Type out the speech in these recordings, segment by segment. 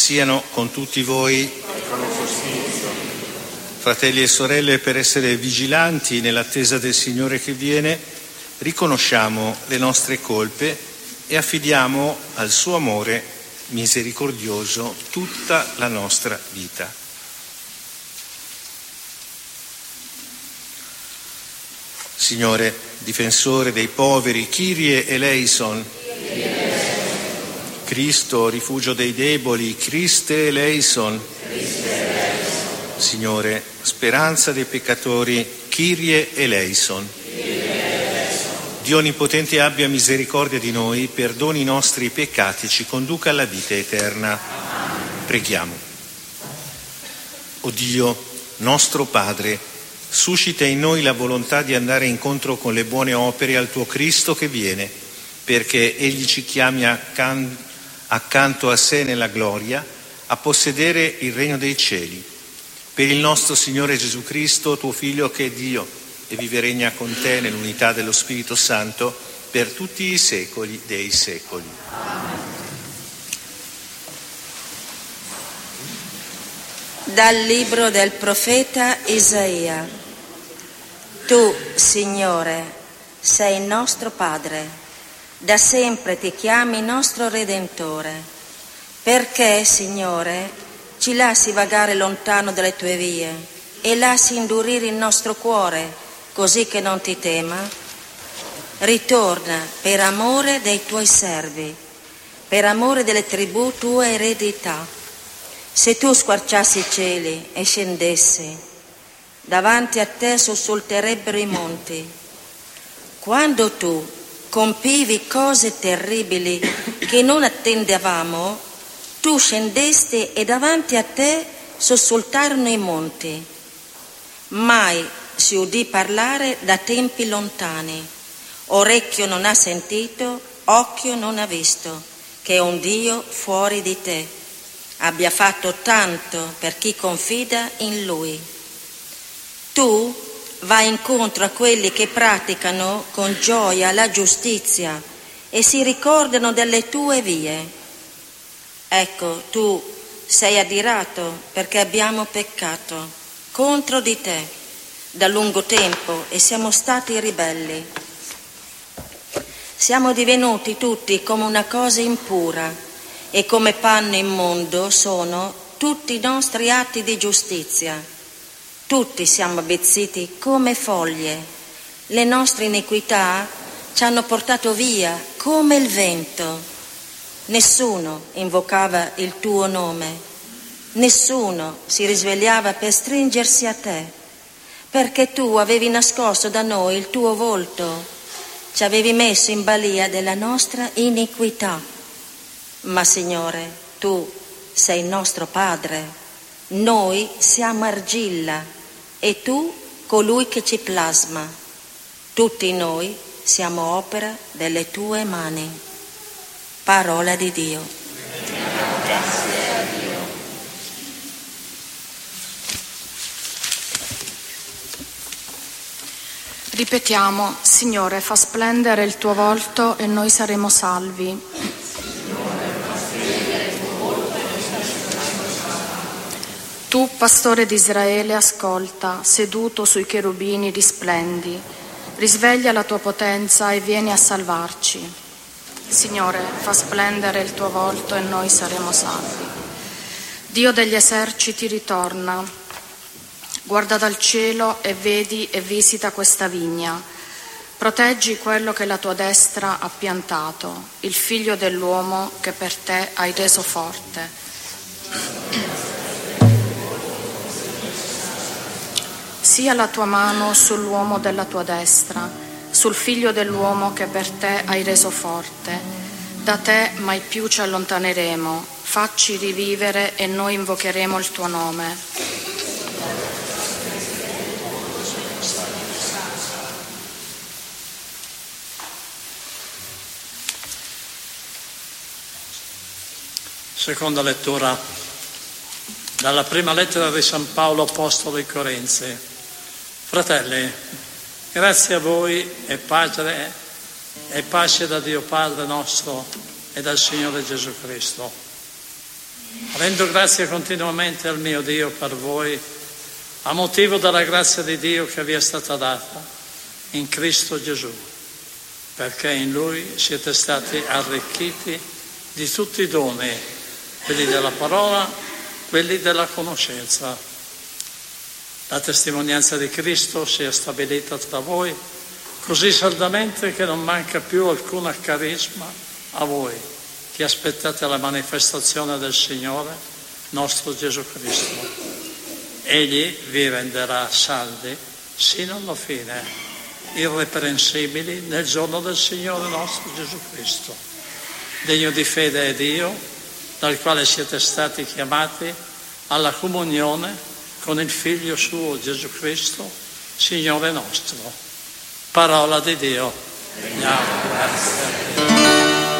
siano con tutti voi. Fratelli e sorelle, per essere vigilanti nell'attesa del Signore che viene, riconosciamo le nostre colpe e affidiamo al suo amore misericordioso tutta la nostra vita. Signore, difensore dei poveri, Kyrie eleison. Cristo, rifugio dei deboli, Christe eleison. Signore, speranza dei peccatori, Kyrie eleison. Dio Onnipotente abbia misericordia di noi, perdoni i nostri peccati e ci conduca alla vita eterna. Preghiamo. O Dio, nostro Padre, suscita in noi la volontà di andare incontro con le buone opere al tuo Cristo che viene, perché Egli ci chiami accanto a sé nella gloria a possedere il regno dei cieli. Per il nostro Signore Gesù Cristo, tuo Figlio che è Dio e vive e regna con te nell'unità dello Spirito Santo per tutti i secoli dei secoli. Dal libro del profeta Isaia. Tu, Signore, sei il nostro Padre, da sempre ti chiami nostro Redentore. Perché, Signore, ci lasci vagare lontano dalle tue vie e lasci indurire il nostro cuore, così che non ti tema? Ritorna per amore dei tuoi servi, per amore delle tribù tue eredità. Se tu squarciassi i cieli e scendessi, davanti a te sussulterebbero i monti. Quando tu compivi cose terribili che non attendevamo, tu scendesti e davanti a te sussultarono i monti. Mai si udì parlare da tempi lontani. Orecchio non ha sentito, occhio non ha visto, che un Dio fuori di te abbia fatto tanto per chi confida in Lui. Tu vai incontro a quelli che praticano con gioia la giustizia e si ricordano delle tue vie. Ecco, tu sei adirato perché abbiamo peccato contro di te da lungo tempo e siamo stati ribelli. Siamo divenuti tutti come una cosa impura e come panno immondo sono tutti i nostri atti di giustizia. Tutti siamo avvezziti come foglie. Le nostre iniquità ci hanno portato via come il vento. Nessuno invocava il tuo nome, nessuno si risvegliava per stringersi a te, perché tu avevi nascosto da noi il tuo volto, ci avevi messo in balia della nostra iniquità. Ma Signore, tu sei il nostro Padre, noi siamo argilla e tu colui che ci plasma. Tutti noi siamo opera delle tue mani. Parola di Dio. Grazie a Dio. Ripetiamo: Signore, fa splendere il tuo volto e noi saremo salvi. Tu, pastore di Israele, ascolta, seduto sui cherubini risplendi, risveglia la tua potenza e vieni a salvarci. Signore, fa splendere il tuo volto e noi saremo salvi. Dio degli eserciti ritorna, guarda dal cielo e vedi e visita questa vigna. Proteggi quello che la tua destra ha piantato, il figlio dell'uomo che per te hai reso forte. Sia la tua mano sull'uomo della tua destra, sul figlio dell'uomo che per te hai reso forte. Da te mai più ci allontaneremo, facci rivivere e noi invocheremo il tuo nome. Seconda lettura dalla prima lettera di San Paolo apostolo ai Corinzi. Fratelli, grazie a voi e pace da Dio Padre nostro e dal Signore Gesù Cristo. Rendo grazie continuamente al mio Dio per voi, a motivo della grazia di Dio che vi è stata data in Cristo Gesù, perché in Lui siete stati arricchiti di tutti i doni, quelli della parola, quelli della conoscenza. La testimonianza di Cristo sia stabilita tra voi così saldamente che non manca più alcun carisma a voi, che aspettate la manifestazione del Signore nostro Gesù Cristo. Egli vi renderà saldi sino alla fine, irreprensibili nel giorno del Signore nostro Gesù Cristo. Degno di fede è Dio, dal quale siete stati chiamati alla comunione con il Figlio suo Gesù Cristo, Signore nostro. Parola di Dio. Diamo grazie a Dio.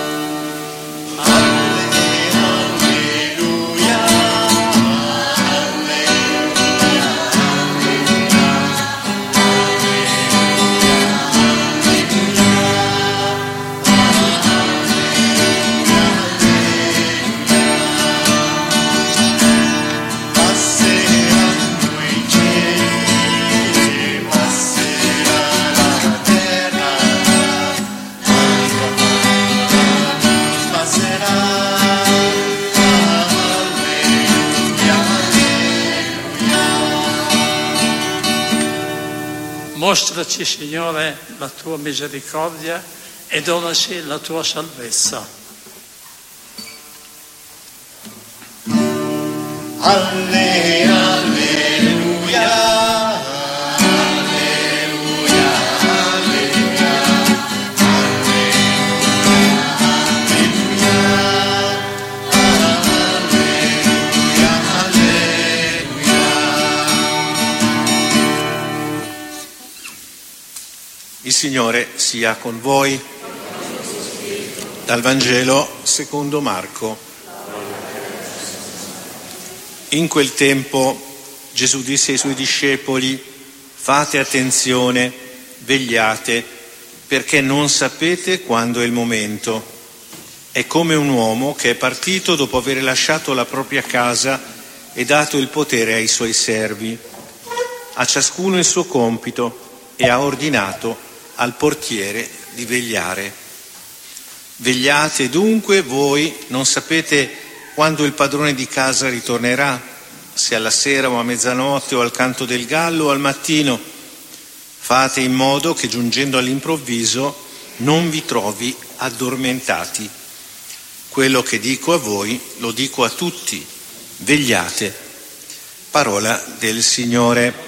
Mostraci, Signore, la tua misericordia e donaci la tua salvezza. Alleluia. Il Signore sia con voi. Dal Vangelo secondo Marco. In quel tempo Gesù disse ai suoi discepoli: fate attenzione, vegliate, perché non sapete quando è il momento. È come un uomo che è partito dopo aver lasciato la propria casa e dato il potere ai suoi servi. A ciascuno il suo compito e ha ordinato al portiere di vegliare. Vegliate dunque, voi non sapete quando il padrone di casa ritornerà, se alla sera o a mezzanotte o al canto del gallo o al mattino. Fate in modo che giungendo all'improvviso non vi trovi addormentati. Quello che dico a voi lo dico a tutti: vegliate. Parola del Signore.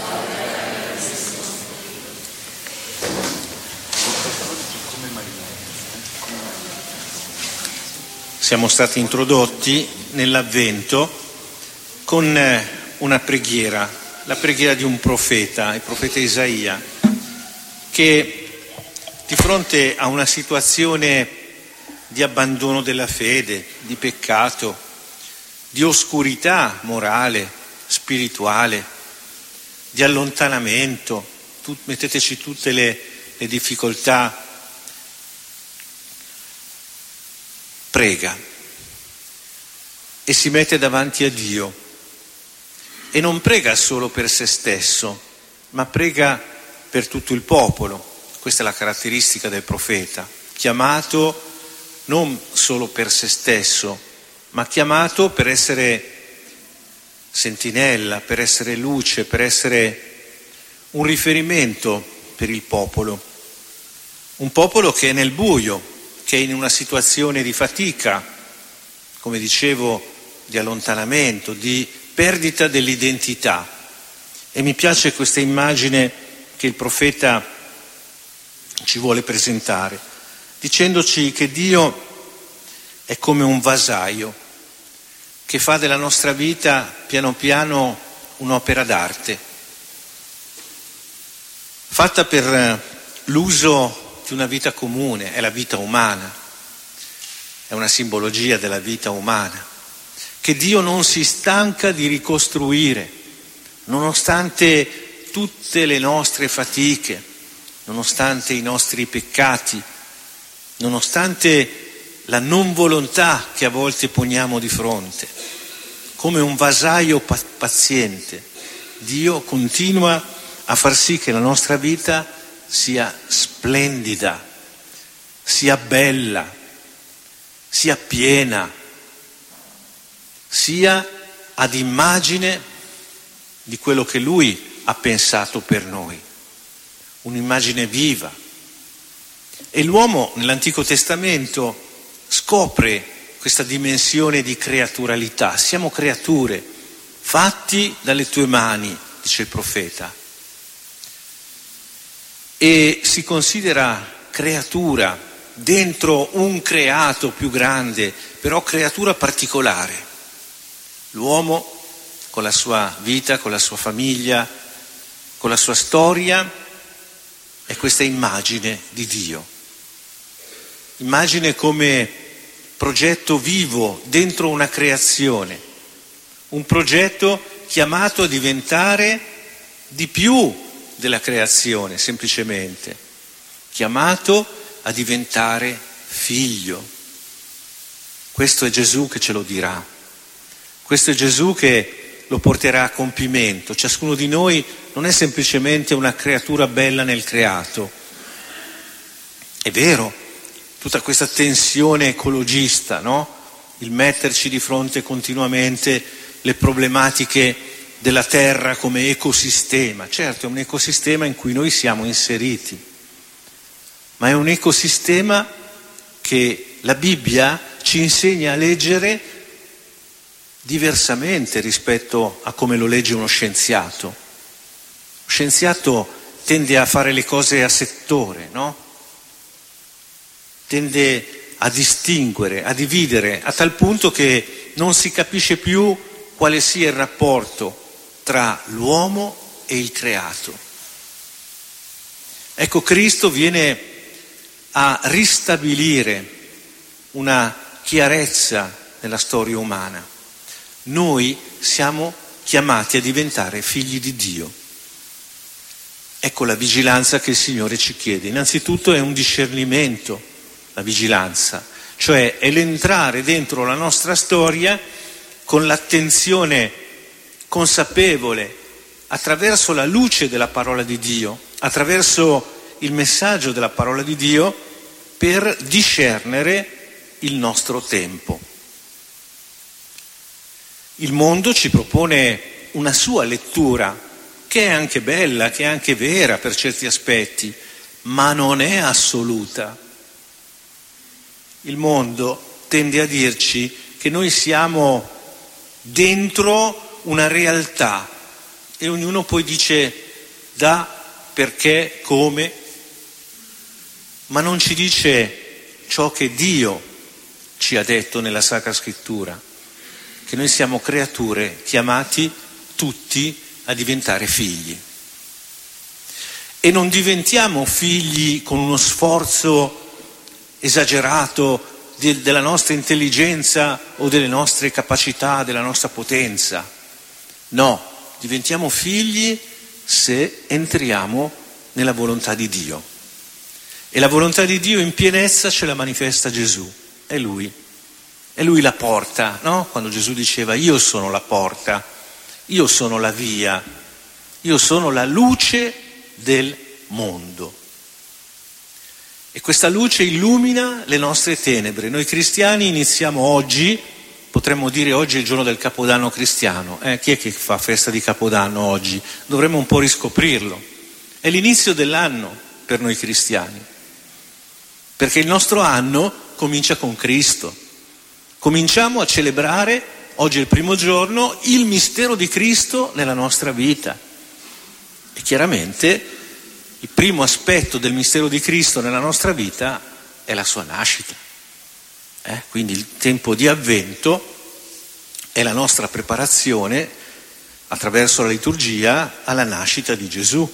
Siamo stati introdotti nell'Avvento con una preghiera, la preghiera di un profeta, il profeta Isaia, che di fronte a una situazione di abbandono della fede, di peccato, di oscurità morale, spirituale, di allontanamento, metteteci tutte le difficoltà, prega e si mette davanti a Dio e non prega solo per se stesso, ma prega per tutto il popolo. Questa è la caratteristica del profeta, chiamato non solo per se stesso, ma chiamato per essere sentinella, per essere luce, per essere un riferimento per il popolo. Un popolo che è nel buio, che è in una situazione di fatica, come dicevo, di allontanamento, di perdita dell'identità. E mi piace questa immagine che il profeta ci vuole presentare, dicendoci che Dio è come un vasaio che fa della nostra vita piano piano un'opera d'arte, fatta per l'uso di una vita comune, è la vita umana, è una simbologia della vita umana, che Dio non si stanca di ricostruire, nonostante tutte le nostre fatiche, nonostante i nostri peccati, nonostante la non volontà che a volte poniamo di fronte. Come un vasaio paziente, Dio continua a far sì che la nostra vita sia splendida, sia bella, sia piena, sia ad immagine di quello che Lui ha pensato per noi, un'immagine viva. E l'uomo nell'Antico Testamento scopre questa dimensione di creaturalità. Siamo creature, fatti dalle tue mani, dice il profeta. E si considera creatura dentro un creato più grande, però creatura particolare. L'uomo con la sua vita, con la sua famiglia, con la sua storia, è questa immagine di Dio. Immagine come progetto vivo dentro una creazione, un progetto chiamato a diventare di più della creazione, semplicemente, chiamato a diventare figlio. Questo è Gesù che ce lo dirà, questo è Gesù che lo porterà a compimento. Ciascuno di noi non è semplicemente una creatura bella nel creato. È vero, tutta questa tensione ecologista, no? Il metterci di fronte continuamente le problematiche della terra come ecosistema. Certo, è un ecosistema in cui noi siamo inseriti, ma è un ecosistema che la Bibbia ci insegna a leggere diversamente rispetto a come lo legge uno scienziato. Lo scienziato tende a fare le cose a settore, no? Tende a distinguere, a dividere, a tal punto che non si capisce più quale sia il rapporto tra l'uomo e il creato. Ecco, Cristo viene a ristabilire una chiarezza nella storia umana. Noi siamo chiamati a diventare figli di Dio. Ecco la vigilanza che il Signore ci chiede. Innanzitutto è un discernimento, la vigilanza, cioè è l'entrare dentro la nostra storia con l'attenzione consapevole, attraverso la luce della parola di Dio, attraverso il messaggio della parola di Dio, per discernere il nostro tempo. Il mondo ci propone una sua lettura, che è anche bella, che è anche vera per certi aspetti, ma non è assoluta. Il mondo tende a dirci che noi siamo dentro una realtà e ognuno poi dice da, perché, come, ma non ci dice ciò che Dio ci ha detto nella Sacra Scrittura, che noi siamo creature chiamati tutti a diventare figli. E non diventiamo figli con uno sforzo esagerato della nostra intelligenza o delle nostre capacità, della nostra potenza. No, diventiamo figli se entriamo nella volontà di Dio. E la volontà di Dio in pienezza ce la manifesta Gesù. È Lui la porta, no? Quando Gesù diceva io sono la porta, io sono la via, io sono la luce del mondo. E questa luce illumina le nostre tenebre. Noi cristiani iniziamo oggi, potremmo dire oggi è il giorno del Capodanno cristiano. Chi è che fa festa di Capodanno oggi? Dovremmo un po' riscoprirlo. È l'inizio dell'anno per noi cristiani, perché il nostro anno comincia con Cristo. Cominciamo a celebrare, oggi è il primo giorno, il mistero di Cristo nella nostra vita. E chiaramente il primo aspetto del mistero di Cristo nella nostra vita è la sua nascita. Quindi il tempo di Avvento è la nostra preparazione attraverso la liturgia alla nascita di Gesù.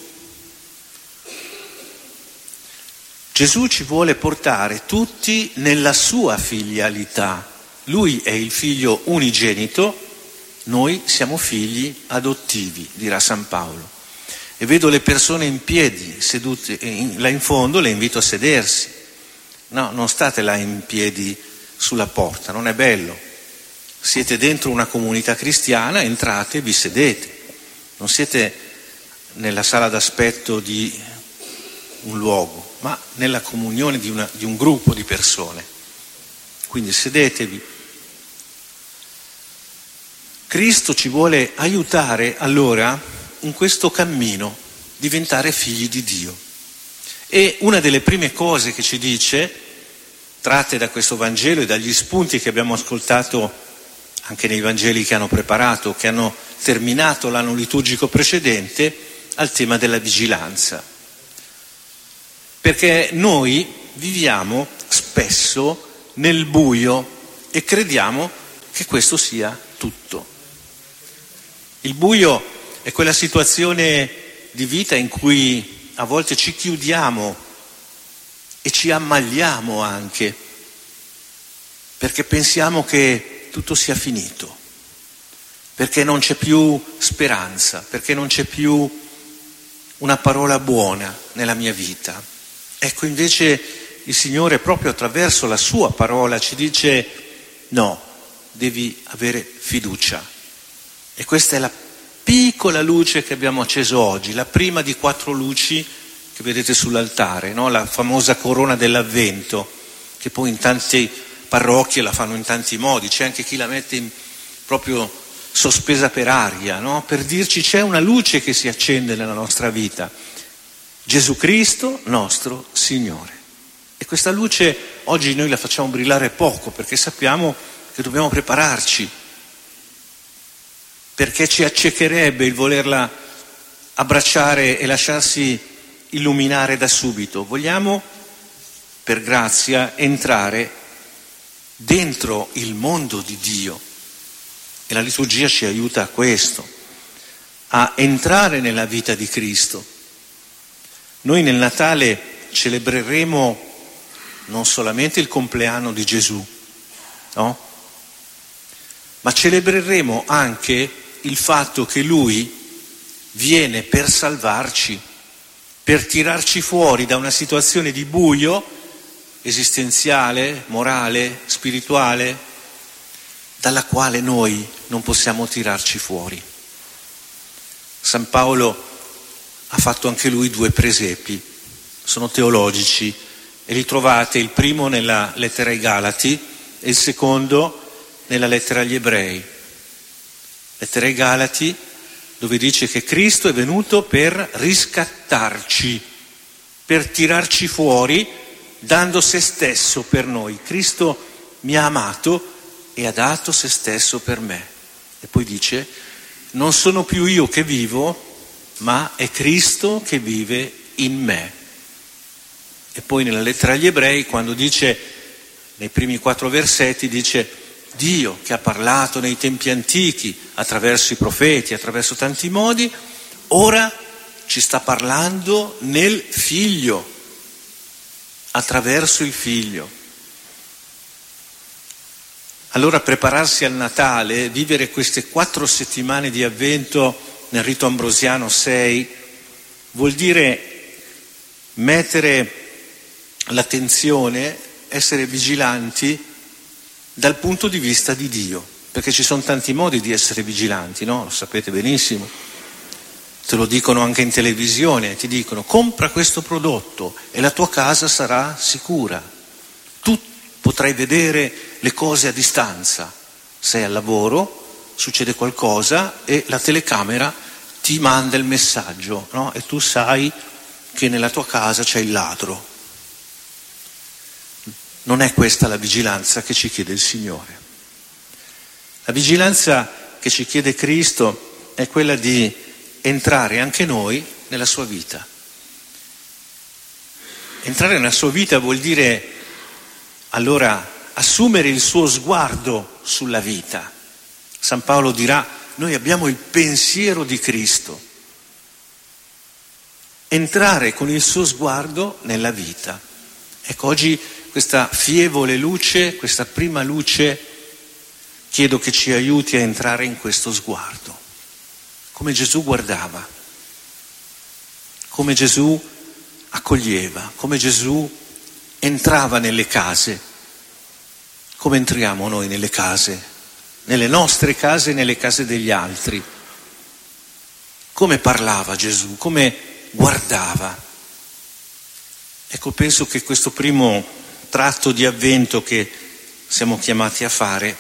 Gesù ci vuole portare tutti nella sua filialità. Lui è il figlio unigenito, noi siamo figli adottivi, dirà San Paolo. E vedo le persone in piedi, sedute là in fondo, le invito a sedersi. No, non state là in piedi sulla porta, non è bello. Siete dentro una comunità cristiana, entrate e vi sedete. Non siete nella sala d'aspetto di un luogo, ma nella comunione di un gruppo di persone. Quindi sedetevi. Cristo ci vuole aiutare allora in questo cammino, diventare figli di Dio. E una delle prime cose che ci dice, tratte da questo Vangelo e dagli spunti che abbiamo ascoltato anche nei Vangeli che hanno preparato, che hanno terminato l'anno liturgico precedente, al tema della vigilanza. Perché noi viviamo spesso nel buio e crediamo che questo sia tutto. Il buio è quella situazione di vita in cui a volte ci chiudiamo e ci ammaliamo anche, perché pensiamo che tutto sia finito, perché non c'è più speranza, perché non c'è più una parola buona nella mia vita. Ecco, invece il Signore proprio attraverso la sua parola ci dice no, devi avere fiducia. E questa è la piccola luce che abbiamo acceso oggi, la prima di 4 luci che vedete sull'altare, no? La famosa corona dell'Avvento, che poi in tante parrocchie la fanno in tanti modi, c'è anche chi la mette proprio sospesa per aria, no? Per dirci c'è una luce che si accende nella nostra vita, Gesù Cristo nostro Signore. E questa luce oggi noi la facciamo brillare poco, perché sappiamo che dobbiamo prepararci, perché ci accecherebbe il volerla abbracciare e lasciarsi illuminare da subito. Vogliamo, per grazia, entrare dentro il mondo di Dio. E la liturgia ci aiuta a questo, a entrare nella vita di Cristo. Noi nel Natale celebreremo non solamente il compleanno di Gesù, no? Ma celebreremo anche il fatto che Lui viene per salvarci, per tirarci fuori da una situazione di buio esistenziale, morale, spirituale, dalla quale noi non possiamo tirarci fuori. San Paolo ha fatto anche lui 2 presepi, sono teologici e li trovate, il primo nella lettera ai Galati e il secondo nella lettera agli Ebrei. Lettera ai Galati, dove dice che Cristo è venuto per riscattarci, per tirarci fuori, dando se stesso per noi. Cristo mi ha amato e ha dato se stesso per me. E poi dice, non sono più io che vivo, ma è Cristo che vive in me. E poi nella lettera agli Ebrei, quando dice, nei primi 4 versetti, dice Dio che ha parlato nei tempi antichi, attraverso i profeti, attraverso tanti modi, ora ci sta parlando nel Figlio, attraverso il Figlio. Allora prepararsi al Natale, vivere queste 4 settimane di Avvento nel rito ambrosiano 6, vuol dire mettere l'attenzione, essere vigilanti dal punto di vista di Dio, perché ci sono tanti modi di essere vigilanti, no? Lo sapete benissimo, te lo dicono anche in televisione, ti dicono compra questo prodotto e la tua casa sarà sicura, tu potrai vedere le cose a distanza, sei al lavoro, succede qualcosa e la telecamera ti manda il messaggio, no? E tu sai che nella tua casa c'è il ladro. Non è questa la vigilanza che ci chiede il Signore. La vigilanza che ci chiede Cristo è quella di entrare anche noi nella sua vita. Entrare nella sua vita vuol dire allora assumere il suo sguardo sulla vita. San Paolo dirà, noi abbiamo il pensiero di Cristo. Entrare con il suo sguardo nella vita. Ecco, oggi questa fievole luce, questa prima luce, chiedo che ci aiuti a entrare in questo sguardo, come Gesù guardava, come Gesù accoglieva, come Gesù entrava nelle case, come entriamo noi nelle case, nelle nostre case e nelle case degli altri. Come parlava Gesù, come guardava. Ecco, penso che questo primo tratto di avvento che siamo chiamati a fare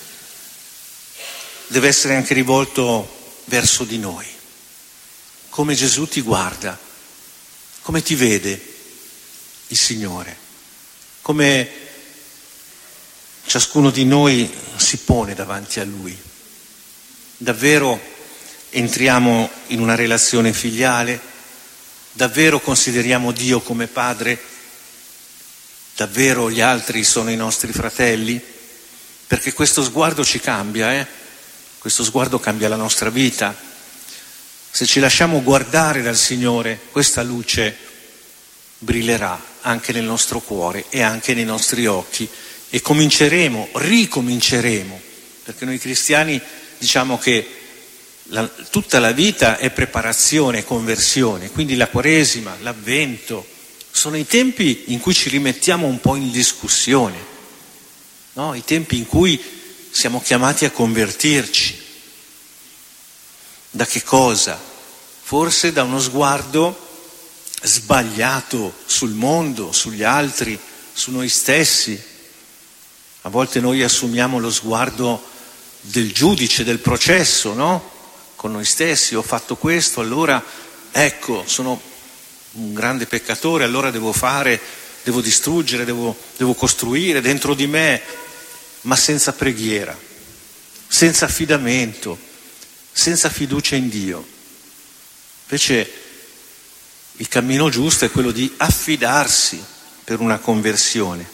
deve essere anche rivolto verso di noi. Come Gesù ti guarda, come ti vede il Signore, come ciascuno di noi si pone davanti a Lui. Davvero entriamo in una relazione filiale? Davvero consideriamo Dio come Padre? Davvero gli altri sono i nostri fratelli? Perché questo sguardo ci cambia, Questo sguardo cambia la nostra vita. Se ci lasciamo guardare dal Signore, questa luce brillerà anche nel nostro cuore e anche nei nostri occhi e ricominceremo, perché noi cristiani diciamo che tutta la vita è preparazione e conversione, quindi la Quaresima, l'Avvento, sono i tempi in cui ci rimettiamo un po' in discussione, no? I tempi in cui siamo chiamati a convertirci. Da che cosa? Forse da uno sguardo sbagliato sul mondo, sugli altri, su noi stessi. A volte noi assumiamo lo sguardo del giudice, del processo, no? Con noi stessi, ho fatto questo, allora ecco, sono un grande peccatore, allora devo distruggere, devo costruire dentro di me, ma senza preghiera, senza affidamento, senza fiducia in Dio. Invece il cammino giusto è quello di affidarsi per una conversione.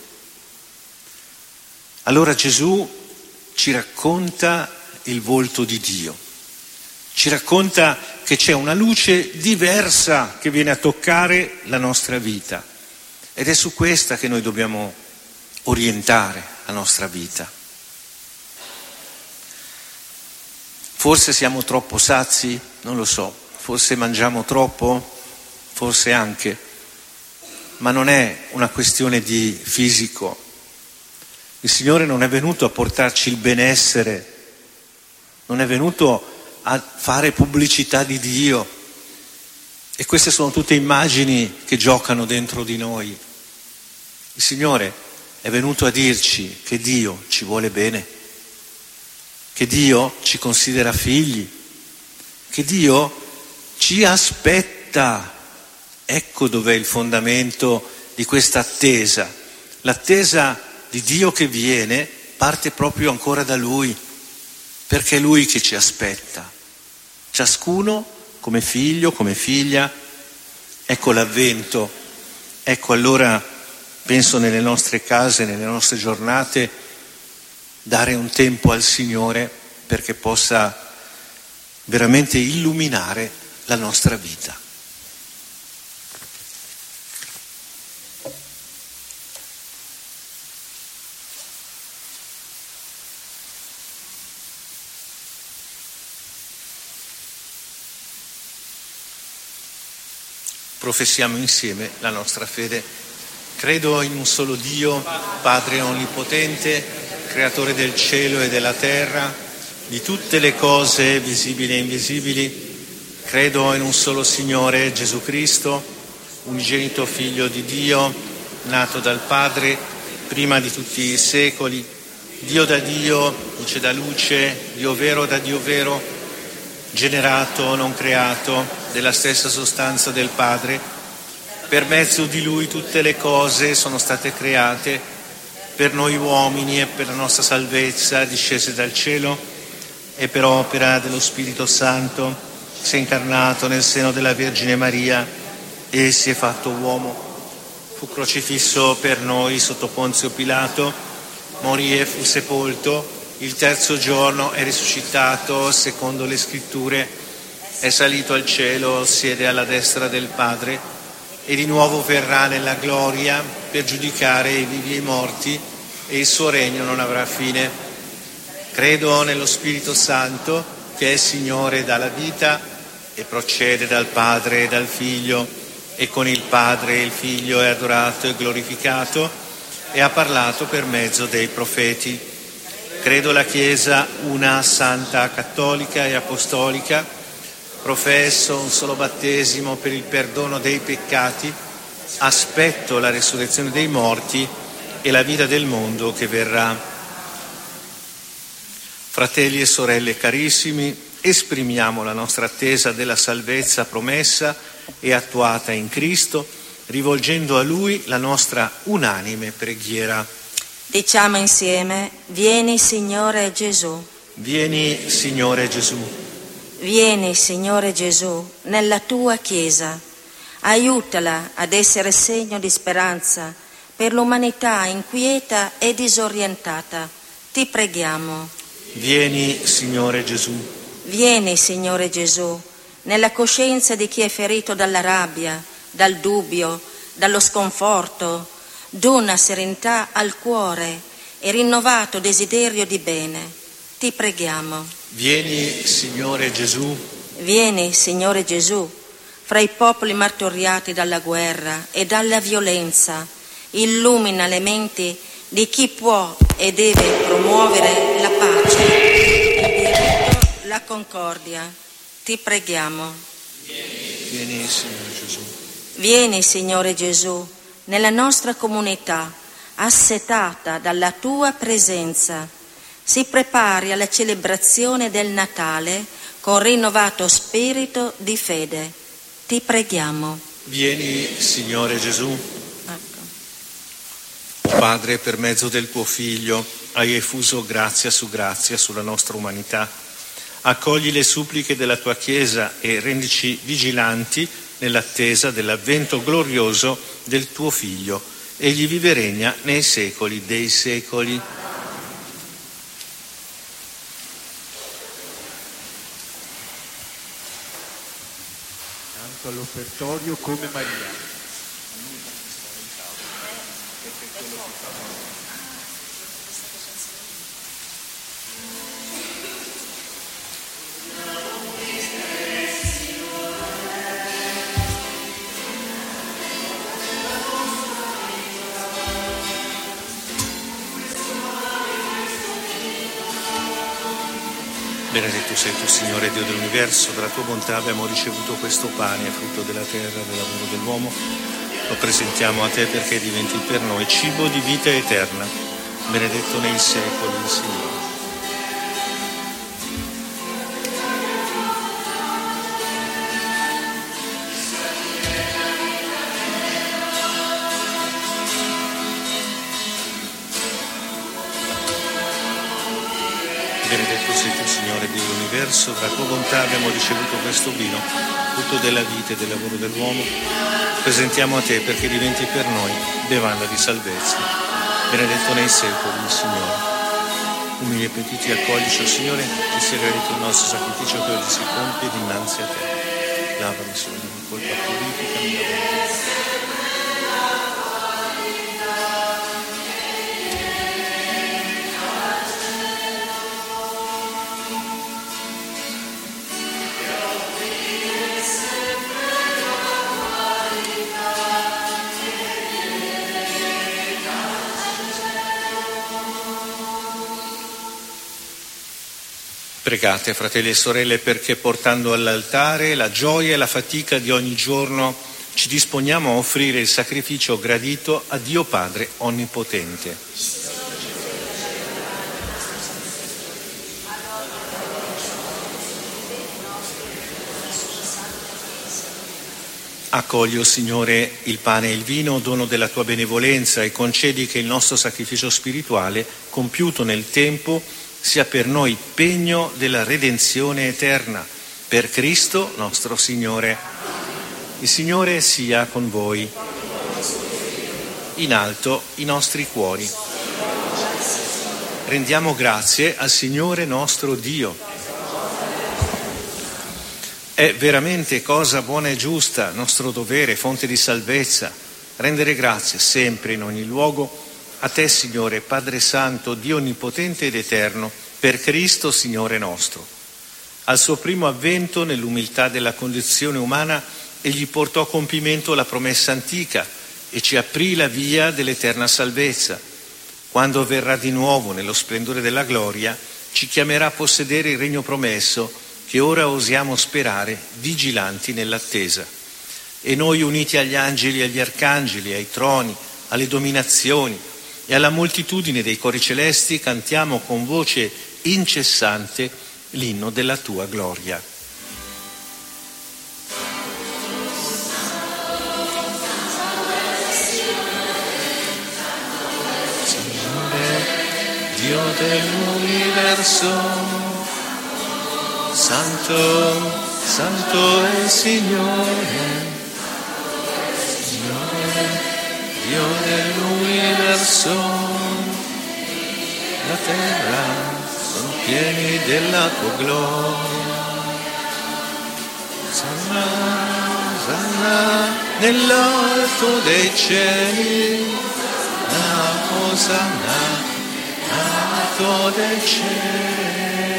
Allora Gesù ci racconta il volto di Dio, ci racconta che c'è una luce diversa che viene a toccare la nostra vita ed è su questa che noi dobbiamo orientare la nostra vita. Forse siamo troppo sazi, non lo so, forse mangiamo troppo, forse anche, ma non è una questione di fisico. Il Signore non è venuto a portarci il benessere, non è venuto a fare pubblicità di Dio. E queste sono tutte immagini che giocano dentro di noi. Il Signore è venuto a dirci che Dio ci vuole bene, che Dio ci considera figli, che Dio ci aspetta. Ecco dov'è il fondamento di questa attesa. L'attesa di Dio che viene parte proprio ancora da Lui, perché è Lui che ci aspetta. Ciascuno come figlio, come figlia. Ecco l'avvento. Ecco allora, penso nelle nostre case, nelle nostre giornate, dare un tempo al Signore perché possa veramente illuminare la nostra vita. Professiamo insieme la nostra fede. Credo in un solo Dio, Padre onnipotente, creatore del cielo e della terra, di tutte le cose visibili e invisibili. Credo in un solo Signore, Gesù Cristo, unigenito Figlio di Dio, nato dal Padre, prima di tutti i secoli, Dio da Dio, luce da luce, Dio vero da Dio vero, generato, non creato, della stessa sostanza del Padre. Per mezzo di Lui tutte le cose sono state create, per noi uomini e per la nostra salvezza, discese dal cielo e per opera dello Spirito Santo, si è incarnato nel seno della Vergine Maria e si è fatto uomo. Fu crocifisso per noi sotto Ponzio Pilato, morì e fu sepolto, il terzo giorno è risuscitato secondo le Scritture, è salito al cielo, siede alla destra del Padre e di nuovo verrà nella gloria per giudicare i vivi e i morti e il suo regno non avrà fine. Credo nello Spirito Santo che è Signore e dà la vita e procede dal Padre e dal Figlio e con il Padre e il Figlio è adorato e glorificato. e ha parlato per mezzo dei profeti. Credo la Chiesa una, santa, cattolica e apostolica, professo un solo battesimo per il perdono dei peccati, aspetto la resurrezione dei morti e la vita del mondo che verrà. Fratelli e sorelle carissimi, esprimiamo la nostra attesa della salvezza promessa e attuata in Cristo, rivolgendo a Lui la nostra unanime preghiera. Diciamo insieme: vieni Signore Gesù. Vieni Signore Gesù. Vieni Signore Gesù nella tua Chiesa. Aiutala ad essere segno di speranza per l'umanità inquieta e disorientata. Ti preghiamo. Vieni Signore Gesù. Vieni Signore Gesù nella coscienza di chi è ferito dalla rabbia, dal dubbio, dallo sconforto. Dona serenità al cuore e rinnovato desiderio di bene. Ti preghiamo. Vieni Signore Gesù. Vieni Signore Gesù fra i popoli martoriati dalla guerra e dalla violenza. Illumina le menti di chi può e deve promuovere la pace, il diritto, la concordia. Ti preghiamo. Vieni Signore Gesù. Vieni Signore Gesù nella nostra comunità, assetata dalla tua presenza. Si prepari alla celebrazione del Natale con rinnovato spirito di fede. Ti preghiamo. Vieni Signore Gesù. Ecco. O Padre, per mezzo del tuo Figlio hai effuso grazia sulla nostra umanità. Accogli le suppliche della tua Chiesa e rendici vigilanti nell'attesa dell'avvento glorioso del tuo Figlio. Egli vive e regna nei secoli dei secoli. Canto all'offertorio come Maria. Benedetto sei tu, Signore Dio dell'universo, dalla tua bontà abbiamo ricevuto questo pane, frutto della terra, del lavoro dell'uomo. Lo presentiamo a te perché diventi per noi cibo di vita eterna. Benedetto nei secoli il Signore. Benedetto sei tu, Signore Dio dell'universo, dalla tua bontà abbiamo ricevuto questo vino, frutto della vita e del lavoro dell'uomo. Presentiamo a te perché diventi per noi bevanda di salvezza. Benedetto nei secoli il Signore. Umili e pentiti accoglici, o Signore, che sia gradito il nostro sacrificio che oggi si compie dinanzi a te. Lavami, Signore, ogni colpa, purificami da te. Pregate, fratelli e sorelle, perché portando all'altare la gioia e la fatica di ogni giorno ci disponiamo a offrire il sacrificio gradito a Dio Padre Onnipotente. Accogli, o Signore, il pane e il vino, dono della tua benevolenza, e concedi che il nostro sacrificio spirituale, compiuto nel tempo, sia per noi pegno della redenzione eterna. Per Cristo nostro Signore. Il Signore sia con voi. In alto i nostri cuori. Rendiamo grazie al Signore nostro Dio. È veramente cosa buona e giusta, nostro dovere, fonte di salvezza, rendere grazie sempre in ogni luogo a te, Signore, Padre Santo, Dio Onnipotente ed Eterno, per Cristo, Signore nostro. Al suo primo avvento, nell'umiltà della condizione umana, egli portò a compimento la promessa antica, e ci aprì la via dell'eterna salvezza. Quando verrà di nuovo nello splendore della gloria, ci chiamerà a possedere il regno promesso che ora osiamo sperare, vigilanti nell'attesa. E noi, uniti agli angeli, agli arcangeli, ai troni, alle dominazioni e alla moltitudine dei cori celesti, cantiamo con voce incessante l'inno della tua gloria. Signore, Dio dell'universo, Santo, Santo è il Signore, Signore, Dio dell'universo, la terra sono pieni della tua gloria. Osanna, Osanna nell'alto dei cieli, Osanna nell'alto dei cieli.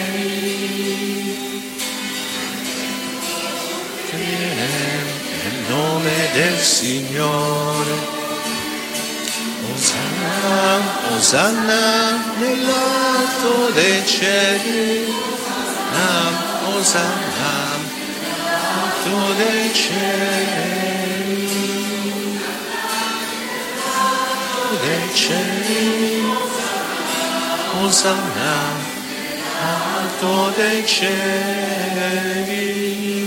Nel nome del Signore. Osanna, Osanna nell'alto dei cieli, Osanna nell'alto dei cieli, dei cieli, Osanna nell'alto dei cieli.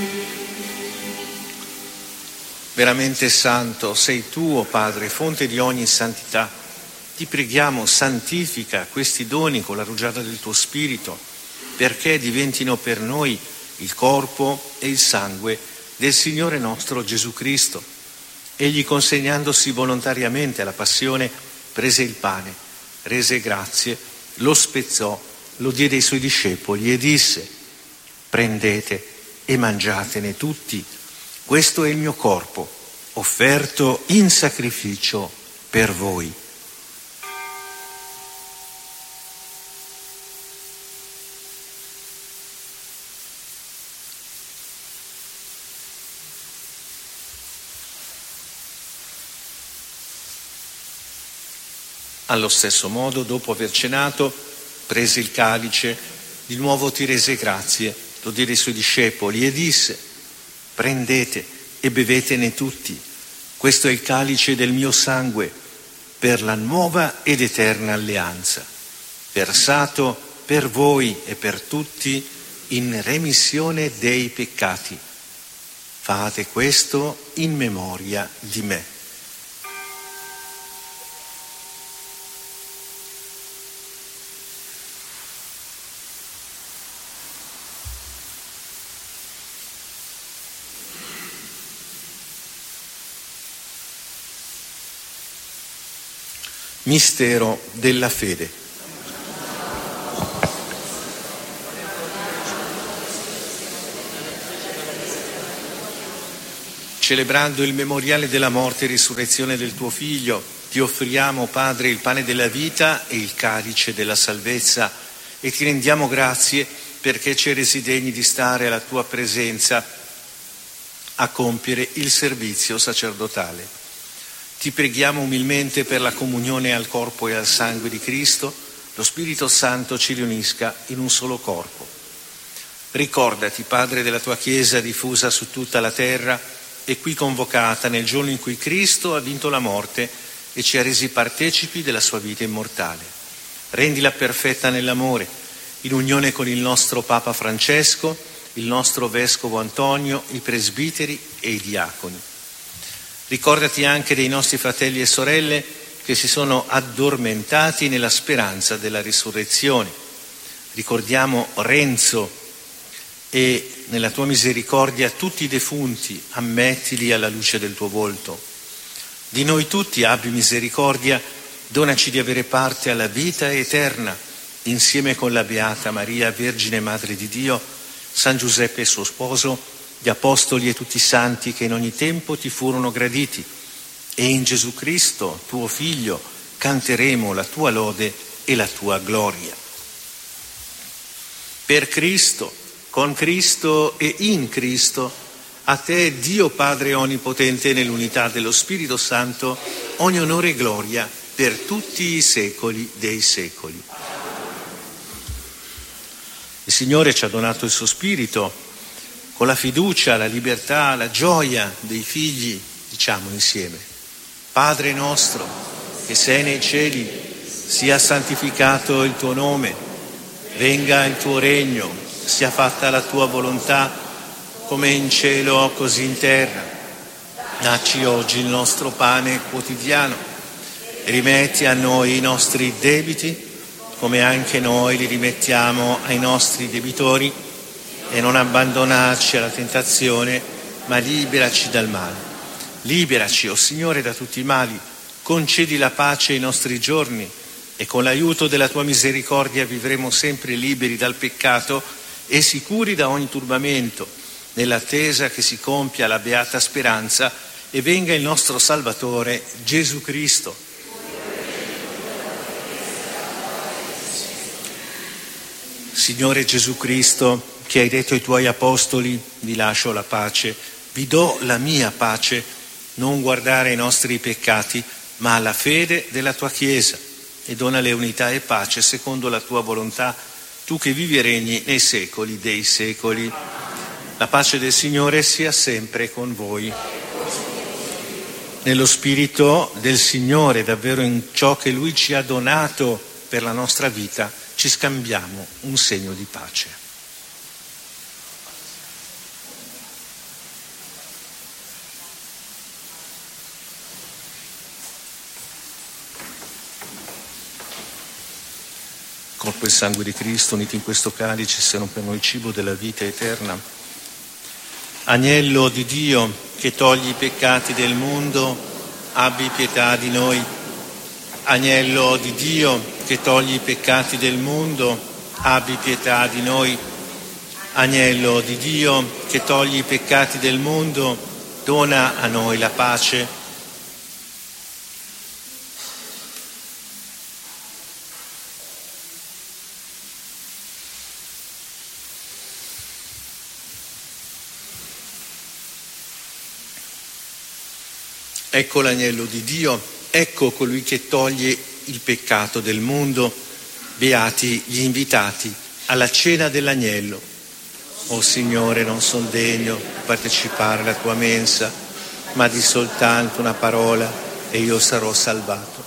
Veramente santo sei tu, o Padre, fonte di ogni santità. Ti preghiamo, santifica questi doni con la rugiada del tuo Spirito, perché diventino per noi il corpo e il sangue del Signore nostro Gesù Cristo. Egli, consegnandosi volontariamente alla passione, prese il pane, rese grazie, lo spezzò, lo diede ai suoi discepoli e disse: prendete e mangiatene tutti. Questo è il mio corpo, offerto in sacrificio per voi. Allo stesso modo, dopo aver cenato, prese il calice, di nuovo ti rese grazie, lo diede ai suoi discepoli e disse: prendete e bevetene tutti, questo è il calice del mio sangue, per la nuova ed eterna alleanza, versato per voi e per tutti in remissione dei peccati. Fate questo in memoria di me. Mistero della fede. Celebrando il memoriale della morte e risurrezione del tuo Figlio, ti offriamo, Padre, il pane della vita e il calice della salvezza e ti rendiamo grazie perché ci hai resi degni di stare alla tua presenza a compiere il servizio sacerdotale. Ti preghiamo umilmente per la comunione al corpo e al sangue di Cristo, lo Spirito Santo ci riunisca in un solo corpo. Ricordati, Padre, della tua Chiesa diffusa su tutta la terra e qui convocata nel giorno in cui Cristo ha vinto la morte e ci ha resi partecipi della sua vita immortale. Rendila perfetta nell'amore, in unione con il nostro Papa Francesco, il nostro Vescovo Antonio, i presbiteri e i diaconi. Ricordati anche dei nostri fratelli e sorelle che si sono addormentati nella speranza della risurrezione. Ricordiamo Renzo e nella tua misericordia tutti i defunti, ammettili alla luce del tuo volto. Di noi tutti abbi misericordia, donaci di avere parte alla vita eterna, insieme con la Beata Maria, Vergine Madre di Dio, San Giuseppe suo sposo, gli Apostoli e tutti i santi che in ogni tempo ti furono graditi, e in Gesù Cristo, tuo Figlio, canteremo la tua lode e la tua gloria. Per Cristo, con Cristo e in Cristo, a te, Dio Padre Onnipotente, nell'unità dello Spirito Santo, ogni onore e gloria per tutti i secoli dei secoli. Il Signore ci ha donato il suo Spirito con la fiducia, la libertà, la gioia dei figli. Diciamo insieme: Padre nostro che sei nei cieli, sia santificato il tuo nome, venga il tuo regno, sia fatta la tua volontà, come in cielo così in terra. Dacci oggi il nostro pane quotidiano, rimetti a noi i nostri debiti, come anche noi li rimettiamo ai nostri debitori, e non abbandonarci alla tentazione, ma liberaci dal male. Liberaci, o Signore, da tutti i mali, concedi la pace ai nostri giorni, e con l'aiuto della tua misericordia vivremo sempre liberi dal peccato e sicuri da ogni turbamento, nell'attesa che si compia la beata speranza e venga il nostro Salvatore Gesù Cristo. Signore Gesù Cristo, che hai detto ai tuoi apostoli: vi lascio la pace, vi do la mia pace, non guardare ai nostri peccati, ma alla fede della tua Chiesa, e donale unità e pace secondo la tua volontà, tu che vivi e regni nei secoli dei secoli. La pace del Signore sia sempre con voi. Nello Spirito del Signore, davvero in ciò che Lui ci ha donato per la nostra vita, ci scambiamo un segno di pace. Corpo e sangue di Cristo uniti in questo calice siano per noi cibo della vita eterna. Agnello di Dio che togli i peccati del mondo, abbi pietà di noi. Agnello di Dio che togli i peccati del mondo, abbi pietà di noi. Agnello di Dio che togli i peccati del mondo, dona a noi la pace. Ecco l'agnello di Dio, ecco colui che toglie il peccato del mondo. Beati gli invitati alla cena dell'agnello. O Signore, non son degno di partecipare alla tua mensa, ma di soltanto una parola e io sarò salvato.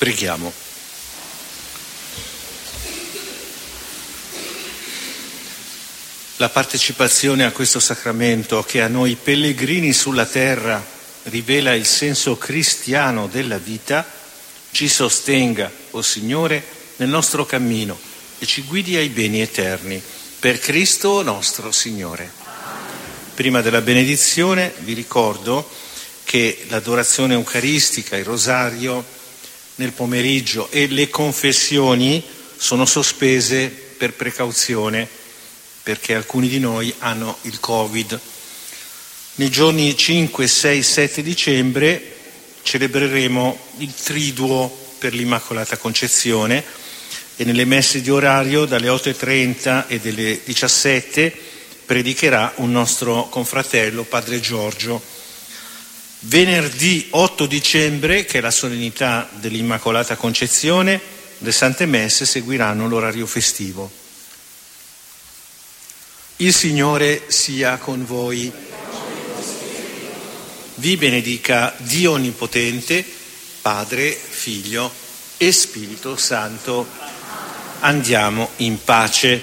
Preghiamo. La partecipazione a questo sacramento che a noi pellegrini sulla terra rivela il senso cristiano della vita, ci sostenga, o Signore, nel nostro cammino e ci guidi ai beni eterni. Per Cristo nostro Signore. Prima della benedizione vi ricordo che l'adorazione eucaristica, il rosario nel pomeriggio e le confessioni sono sospese per precauzione perché alcuni di noi hanno il Covid. Nei giorni 5, 6, 7 dicembre celebreremo il Triduo per l'Immacolata Concezione e nelle messe di orario dalle 8:30 e delle 17 predicherà un nostro confratello, Padre Giorgio. Venerdì 8 dicembre, che è la solennità dell'Immacolata Concezione, le Sante Messe seguiranno l'orario festivo. Il Signore sia con voi. Vi benedica Dio Onnipotente, Padre, Figlio e Spirito Santo. Andiamo in pace.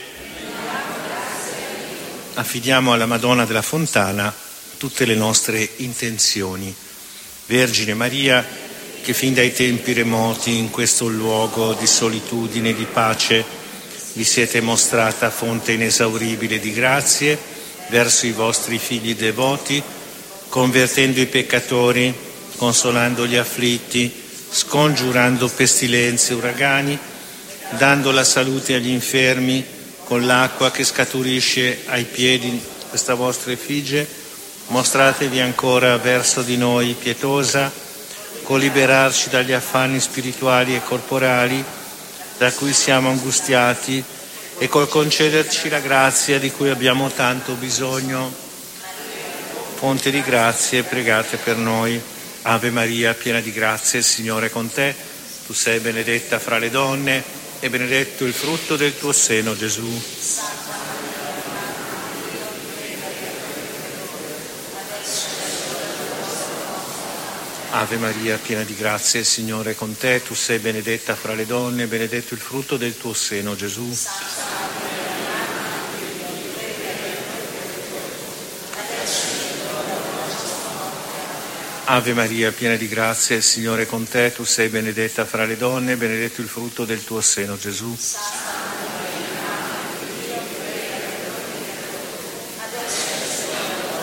Affidiamo alla Madonna della Fontana tutte le nostre intenzioni. Vergine Maria, che fin dai tempi remoti in questo luogo di solitudine e di pace vi siete mostrata fonte inesauribile di grazie verso i vostri figli devoti, convertendo i peccatori, consolando gli afflitti, scongiurando pestilenze e uragani, dando la salute agli infermi con l'acqua che scaturisce ai piedi di questa vostra effigie, mostratevi ancora verso di noi pietosa, col liberarci dagli affanni spirituali e corporali da cui siamo angustiati e col concederci la grazia di cui abbiamo tanto bisogno. Fonte di grazie, pregate per noi. Ave Maria, piena di grazie, il Signore è con te. Tu sei benedetta fra le donne e benedetto il frutto del tuo seno, Gesù. Ave Maria, piena di grazia, il Signore è con te. Tu sei benedetta fra le donne e benedetto il frutto del tuo seno, Gesù. Ave Maria, piena di grazia, il Signore è con te. Tu sei benedetta fra le donne e benedetto il frutto del tuo seno, Gesù.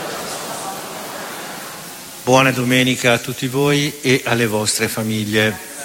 Buona domenica a tutti voi e alle vostre famiglie.